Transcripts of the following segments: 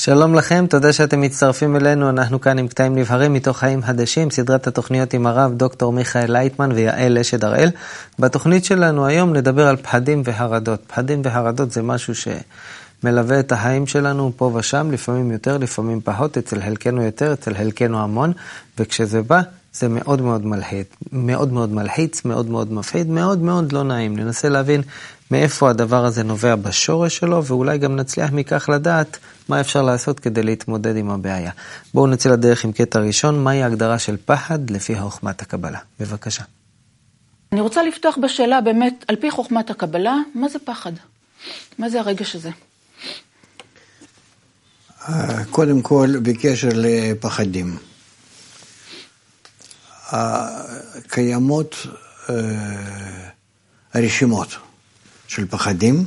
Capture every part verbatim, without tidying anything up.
שלום לכם, תודה שאתם מצטרפים אלינו, אנחנו כאן עם קטעים נבחרים מתוך חיים חדשים, סדרת התוכניות עם הרב דוקטור מיכאל לייטמן ויעל אשד הראל. בתוכנית שלנו היום נדבר על פחדים והרדות. פחדים והרדות זה משהו שמלווה את החיים שלנו פה ושם, לפעמים יותר, לפעמים פחות, אצל חלקנו יותר, אצל חלקנו המון, וכשזה בא, זה מאוד מאוד מלחיץ, מאוד מאוד מלחיץ, מאוד מאוד מפחיד, מאוד מאוד לא נעים. ננסה להבין מאיפה הדבר הזה נובע בשורש שלו, ואולי גם נצליח מכך לדעת מה אפשר לעשות כדי להתמודד עם הבעיה. בואו נצא לדרך עם קטע ראשון, מהי ההגדרה של פחד לפי חוכמת הקבלה. בבקשה. אני רוצה לפתוח בשאלה באמת, על פי חוכמת הקבלה, מה זה פחד? מה זה הרגש הזה? קודם כל, בקשר לפחדים. קיימות רשימות של פחדים.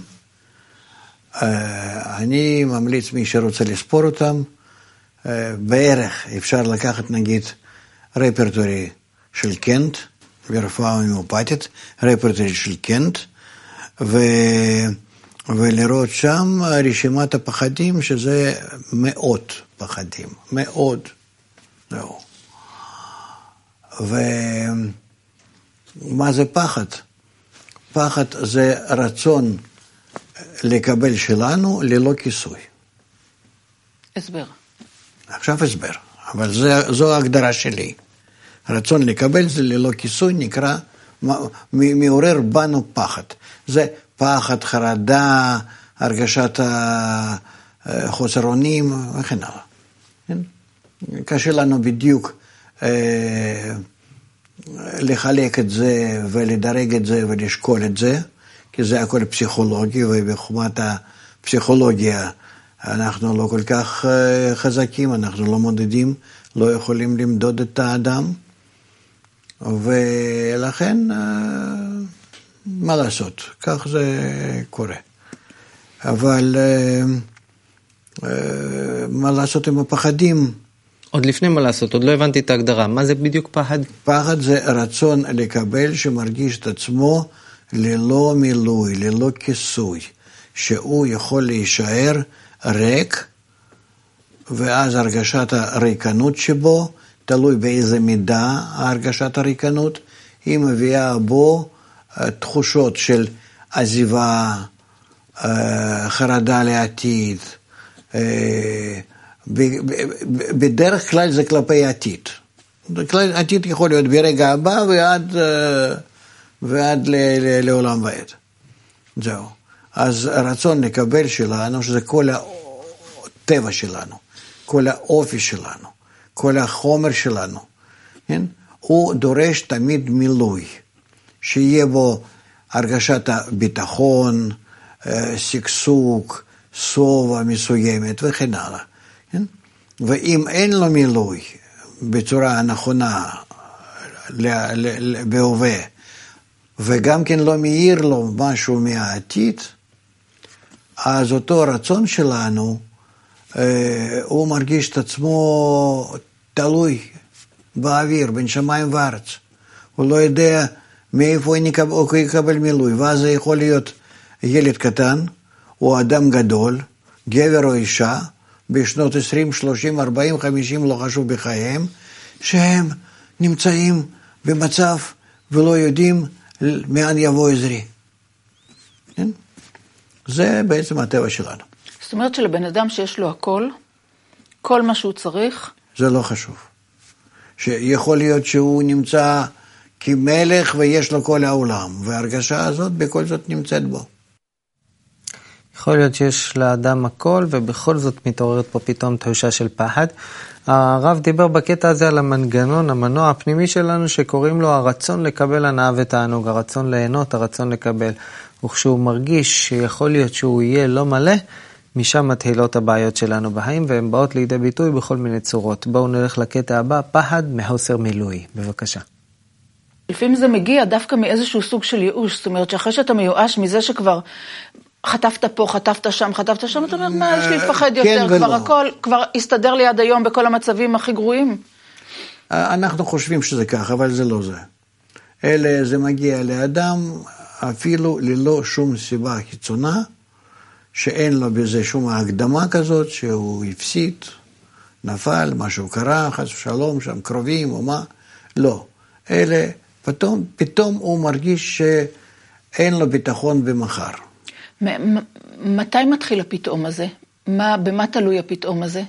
אני ממליץ מי שרוצה לספור אותם, בערך אפשר לקחת נגיד רפרטורי של קנט, ברפואה הומאופתית, רפרטורי של קנט, ו... ולראות שם רשימת הפחדים, שזה מאות פחדים, מאוד. זהו. ומה זה פחד? פחד זה רצון לקבל שלנו ללא כיסוי. הסבר. עכשיו הסבר, אבל זה, זו ההגדרה שלי. רצון לקבל זה ללא כיסוי נקרא, מעורר בנו פחד. זה פחד, חרדה, הרגשת חוסר אונים וכן הלאה. קשה לנו בדיוק אה, לחלק את זה ולדרג את זה ולשקול את זה, כי זה הכל פסיכולוגי, ובחומת הפסיכולוגיה אנחנו לא כל כך חזקים, אנחנו לא מודדים, לא יכולים למדוד את האדם, ולכן מה לעשות, כך זה קורה. אבל מה לעשות עם הפחדים? עוד לפני מה לעשות, עוד לא הבנתי את ההגדרה, מה זה בדיוק פחד? פחד זה רצון לקבל שמרגיש את עצמו ללא מילוי, ללא כיסוי, שהוא יכול להישאר ריק, ואז הרגשת הריקנות שבו, תלוי באיזה מידה הרגשת הריקנות, היא מביאה בו תחושות של עזיבה, חרדה לעתיד, בדרך כלל זה כלפי עתיד. עתיד יכול להיות ברגע הבא ועד, ועד לעולם ועד. זהו. אז הרצון לקבל שלנו, שזה כל הטבע שלנו, כל האופי שלנו, כל החומר שלנו, כן? הוא דורש תמיד מילוי, שיהיה בו הרגשת הביטחון, סגסוג, סובה מסוימת וכן הלאה. כן? ואם אין לו מילוי בצורה הנכונה בהווה, וגם כן לא מאיר לו משהו מהעתיד, אז אותו רצון שלנו, הוא מרגיש את עצמו תלוי באוויר, בין שמיים וארץ. הוא לא יודע מאיפה הוא יקבל מילוי, ואז זה יכול להיות ילד קטן, או אדם גדול, גבר או אישה, בשנות עשרים, שלושים, ארבעים, חמישים, לא חשוב בחייהם, שהם נמצאים במצב ולא יודעים מאן יבוא עזרי. כן? זה בעצם הטבע שלנו. זאת אומרת שלבן אדם שיש לו הכל, כל מה שהוא צריך, זה לא חשוב. שיכול להיות שהוא נמצא כמלך ויש לו כל העולם, וההרגשה הזאת בכל זאת נמצאת בו. יכול להיות שיש לאדם הכל, ובכל זאת מתעוררת פה פתאום תחושה של פחד. הרב דיבר בקטע הזה על המנגנון, המנוע הפנימי שלנו, שקוראים לו הרצון לקבל הנאה ותענוג, הרצון ליהנות, הרצון לקבל. וכשהוא מרגיש שיכול להיות שהוא יהיה לא מלא, משם מתחילות הבעיות שלנו בחיים, והן באות לידי ביטוי בכל מיני צורות. בואו נלך לקטע הבא, פחד מחוסר מילוי. בבקשה. לפעמים זה מגיע דווקא מאיזשהו סוג של ייאוש, זאת אומרת שאחרי שאתה מיואש מזה שכבר חטפת פה, חטפת שם, חטפת שם, אתה אומר, מה, יש לי לפחד יותר, כבר הכל, כבר הסתדר לי עד היום בכל המצבים הכי גרועים. אנחנו חושבים שזה כך, אבל זה לא זה. אלה, זה מגיע לאדם אפילו ללא שום סיבה חיצונה, שאין לו בזה שום הקדמה כזאת, שהוא הפסיד, נפל, משהו קרה, חס ושלום, שם קרובים או מה, לא. אלה, פתאום, פתאום הוא מרגיש שאין לו ביטחון במחר. מתי מתחיל הפתאום הזה? מה, במה תלוי הפתאום הזה?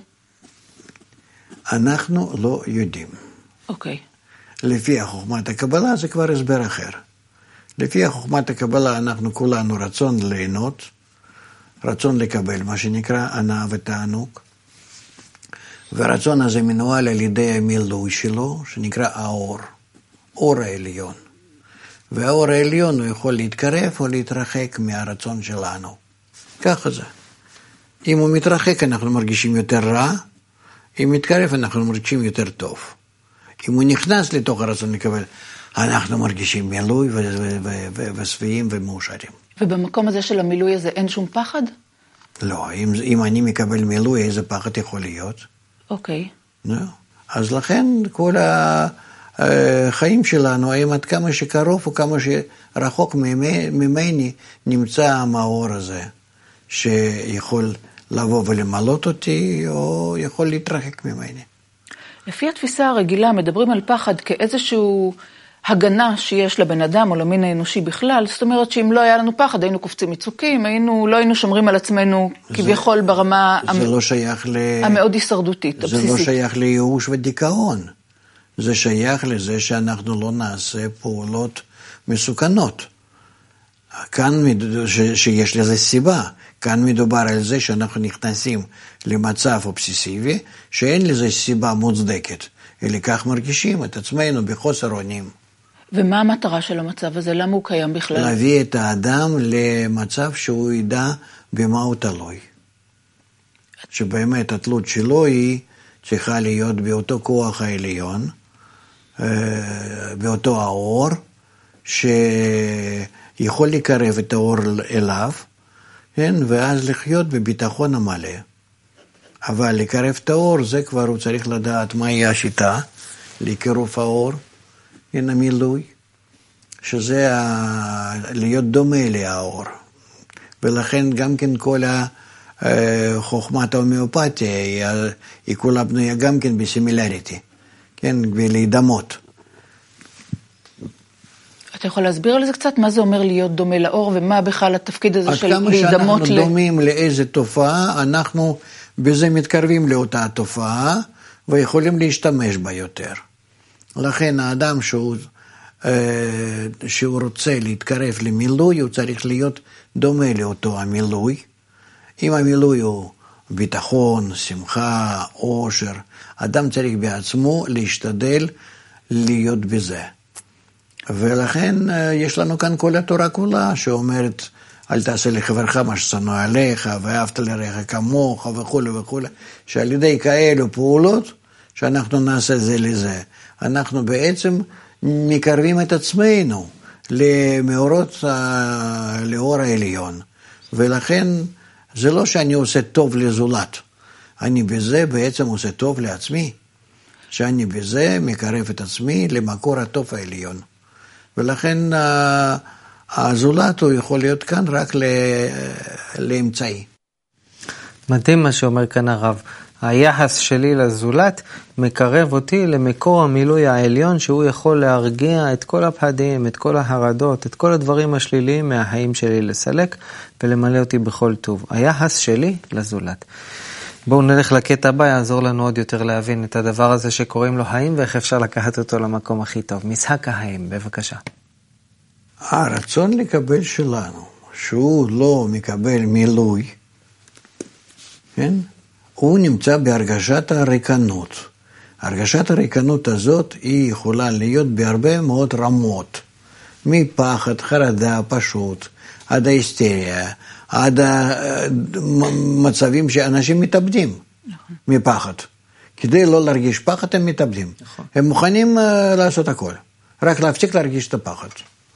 אנחנו לא יודעים. אוקיי. לפי חוכמת הקבלה זה כבר הסבר אחר. לפי חוכמת הקבלה אנחנו כולנו רצון ליהנות, רצון לקבל מה שנקרא הנאה ותענוג, והרצון הזה מנוהל על ידי המילוי שלו, שנקרא האור, אור העליון. והאור העליון הוא יכול להתקרב או להתרחק מהרצון שלנו. ככה זה. אם הוא מתרחק אנחנו מרגישים יותר רע, אם מתקרב אנחנו מרגישים יותר טוב. אם הוא נכנס לתוך הרצון לקבל, אנחנו מרגישים מילוי ושבעים ומאושרים. ובמקום הזה של המילוי הזה אין שום פחד? לא, אם, אם אני מקבל מילוי, איזה פחד יכול להיות? אוקיי. לא. אז לכן כל החיים שלנו, הם עד כמה שקרוב או כמה שרחוק ממני, נמצא המאור הזה, שיכול לבוא ולמלות אותי, או יכול להתרחק ממני. לפי התפיסה הרגילה, מדברים על פחד כאיזשהו הגנה שיש לבן אדם או למין האנושי בכלל. זאת אומרת שאם לא היה לנו פחד, היינו קופצים מצוקים, היינו, לא היינו שומרים על עצמנו כביכול ברמה זה המ... לא שייך ל... המאוד הישרדותית, זה הבסיסית. לא שייך לייאוש ודיכאון. זה שייך לזה שאנחנו לא נעשה פעולות מסוכנות. כאן ש... שיש לזה סיבה. כאן מדובר על זה שאנחנו נכנסים למצב אובססיבי, שאין לזה סיבה מוצדקת. אלא כך מרגישים את עצמנו בחוסר אונים. ומה המטרה של המצב הזה? למה הוא קיים בכלל? להביא את האדם למצב שהוא ידע במה הוא תלוי. שבאמת התלות שלו היא צריכה להיות באותו כוח העליון, באותו האור, שיכול לקרב את האור אליו, כן? ואז לחיות בביטחון המלא. אבל לקרב את האור, זה כבר הוא צריך לדעת מהי השיטה, לקירוב האור, אין המילוי, שזה ה... להיות דומה לאור. ולכן גם כן כל חוכמת ההומאופתיה, היא, היא כולה בנויה גם כן בסימילריטי, כן, בלהידמות. אתה יכול להסביר על זה קצת? מה זה אומר להיות דומה לאור, ומה בכלל התפקיד הזה של להידמות ל... עד כמה שאנחנו דומים לאיזה תופעה, אנחנו בזה מתקרבים לאותה תופעה, ויכולים להשתמש בה יותר. לכן האדם שהוא, שהוא רוצה להתקרב למילוי, הוא צריך להיות דומה לאותו המילוי. אם המילוי הוא ביטחון, שמחה, אושר, אדם צריך בעצמו להשתדל להיות בזה. ולכן יש לנו כאן כל התורה כולה, שאומרת, אל תעשה לחברך מה ששנוא עליך, ואהבת לרעך כמוך, וכו' וכו', שעל ידי כאלו פעולות, שאנחנו נעשה זה לזה. אנחנו בעצם מקרבים את עצמנו למאורות, לאור העליון. ולכן זה לא שאני עושה טוב לזולת. אני בזה בעצם עושה טוב לעצמי. שאני בזה מקרב את עצמי למקור הטוב העליון. ולכן הזולת הוא יכול להיות כאן רק לאמצעי. מדהים מה שאומר כאן הרב. היחס שלי לזולת מקרב אותי למקור המילוי העליון, שהוא יכול להרגיע את כל הפחדים, את כל ההרדות, את כל הדברים השליליים מהחיים שלי, לסלק ולמלא אותי בכל טוב. היחס שלי לזולת. בואו נלך לקטע הבא, יעזור לנו עוד יותר להבין את הדבר הזה שקוראים לו חיים, ואיך אפשר לקחת אותו למקום הכי טוב. משחק החיים, בבקשה. הרצון לקבל שלנו, שהוא לא מקבל מילוי, כן? הוא נמצא בהרגשת הריקנות. הרגשת הריקנות הזאת היא יכולה להיות בהרבה מאוד רמות. מפחד, חרדה, פשוט, עד ההיסטריה, עד המצבים שאנשים מתאבדים נכון. מפחד. כדי לא להרגיש פחד הם מתאבדים. נכון. הם מוכנים לעשות הכל. רק להפסיק להרגיש את הפחד.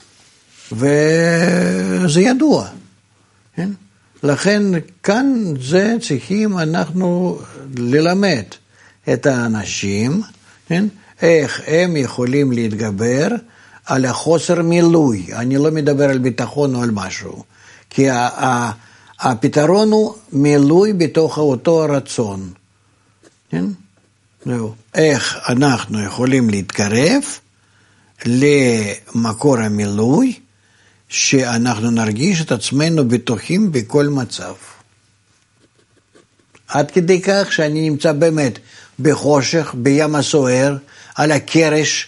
וזה ידוע. כן? לכן כאן זה צריכים אנחנו ללמד את האנשים, כן? איך הם יכולים להתגבר על החוסר מילוי. אני לא מדבר על ביטחון או על משהו. כי הפתרון הוא מילוי בתוך אותו הרצון. כן? זהו. איך אנחנו יכולים להתקרב למקור המילוי, שאנחנו נרגיש את עצמנו בטוחים בכל מצב. עד כדי כך שאני נמצא באמת בחושך, בים הסוער, על הקרש,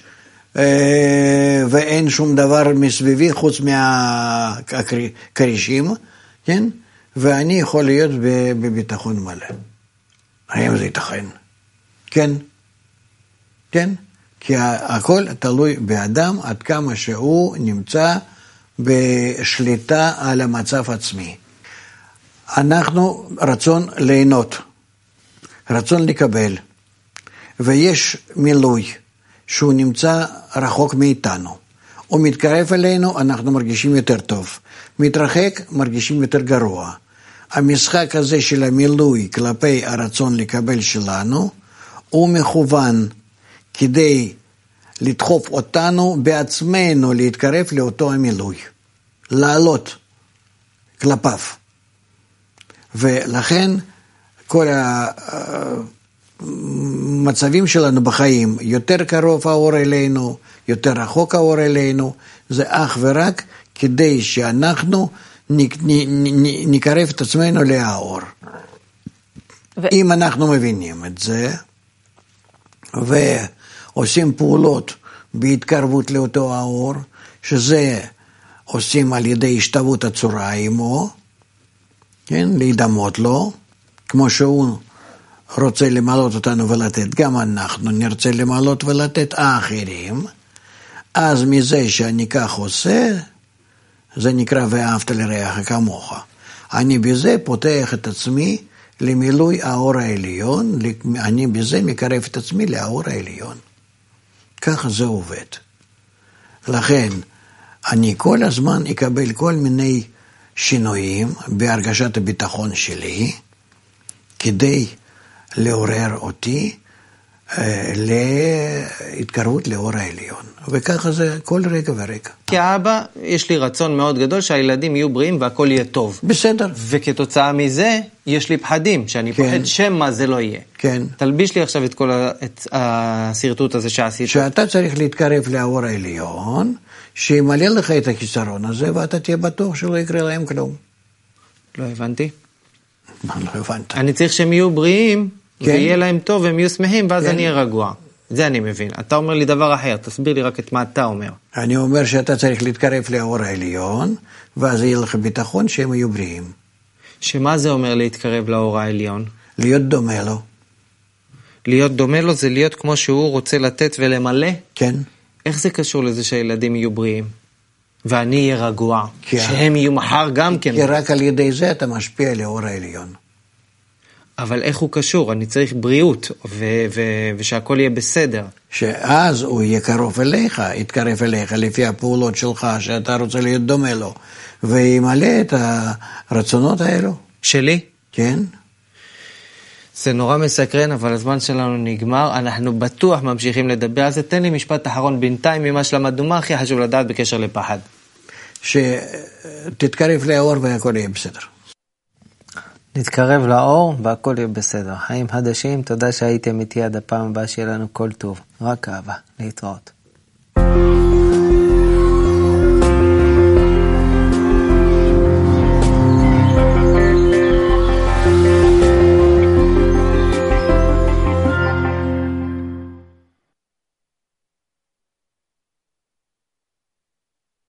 ואין שום דבר מסביבי חוץ מהקרישים, כן? ואני יכול להיות בביטחון מלא. האם זה ייתכן? כן. כן? כי הכל תלוי באדם עד כמה שהוא נמצא בשליטה על המצב עצמי. אנחנו רצון ליהנות, רצון לקבל, ויש מילוי שהוא נמצא רחוק מאיתנו. הוא מתקרב אלינו, אנחנו מרגישים יותר טוב. מתרחק, מרגישים יותר גרוע. המשחק הזה של המילוי כלפי הרצון לקבל שלנו, הוא מכוון כדי לדחוף אותנו בעצמנו להתקרב לאותו המילוי, לעלות כלפיו. ולכן כל המצבים שלנו בחיים, יותר קרוב האור אלינו, יותר רחוק האור אלינו, זה אך ורק כדי שאנחנו נקרב את עצמנו לאור. ו... אם אנחנו מבינים את זה, ועושים פעולות בהתקרבות לאותו האור, שזה עושים על ידי השתוות הצורה עמו, כן, להידמות לו, כמו שהוא רוצה למלות אותנו ולתת, גם אנחנו נרצה למלות ולתת האחרים, אז מזה שאני כך עושה, זה נקרא ואהבת לרעך כמוך. אני בזה פותח את עצמי למילוי האור העליון, אני בזה מקרב את עצמי לאור העליון. ככה זה עובד. לכן, אני כל הזמן אקבל כל מיני שינויים בהרגשת הביטחון שלי, כדי לעורר אותי אה, להתקרבות לאור העליון. וככה זה כל רגע ורגע. כאבא, יש לי רצון מאוד גדול שהילדים יהיו בריאים והכל יהיה טוב. בסדר. וכתוצאה מזה, יש לי פחדים, שאני כן. פוחד שמה זה לא יהיה. כן. תלביש לי עכשיו את כל ה... את הסרטוט הזה שעשית. שאתה צריך להתקרב לאור העליון, שימלא לך את החיסרון הזה, ואתה תהיה בטוח שלא יקרה להם כלום. לא הבנתי. מה לא הבנת? אני צריך שהם יהיו בריאים, כן. ויהיה להם טוב, והם יהיו שמחים, ואז כן. אני אהיה רגוע. זה אני מבין. אתה אומר לי דבר אחר, תסביר לי רק את מה אתה אומר. אני אומר שאתה צריך להתקרב לאור העליון, ואז יהיה לך ביטחון שהם יהיו בריאים. שמה זה אומר להתקרב לאור העליון? להיות דומה לו. להיות דומה לו זה להיות כמו שהוא רוצה לתת ולמלא? כן. איך זה קשור לזה שהילדים יהיו בריאים? ואני אהיה רגוע, שהם יהיו מחר גם כן. כי רק על ידי זה אתה משפיע לאור העליון. אבל איך הוא קשור? אני צריך בריאות, ו- ו- ושהכל יהיה בסדר. שאז הוא יהיה קרוב אליך, יתקרב אליך לפי הפעולות שלך, שאתה רוצה להיות דומה לו, וימלא את הרצונות האלו. שלי? כן. זה נורא מסקרן, אבל הזמן שלנו נגמר, אנחנו בטוח ממשיכים לדבר על זה. תן לי משפט אחרון בינתיים ממה שלמדנו, מה הכי חשוב לדעת בקשר לפחד? שתתקרב לאור והכל יהיה בסדר. נתקרב לאור והכל יהיה בסדר. חיים חדשים, תודה שהייתם איתי עד הפעם הבאה, שיהיה לנו כל טוב. רק אהבה. להתראות.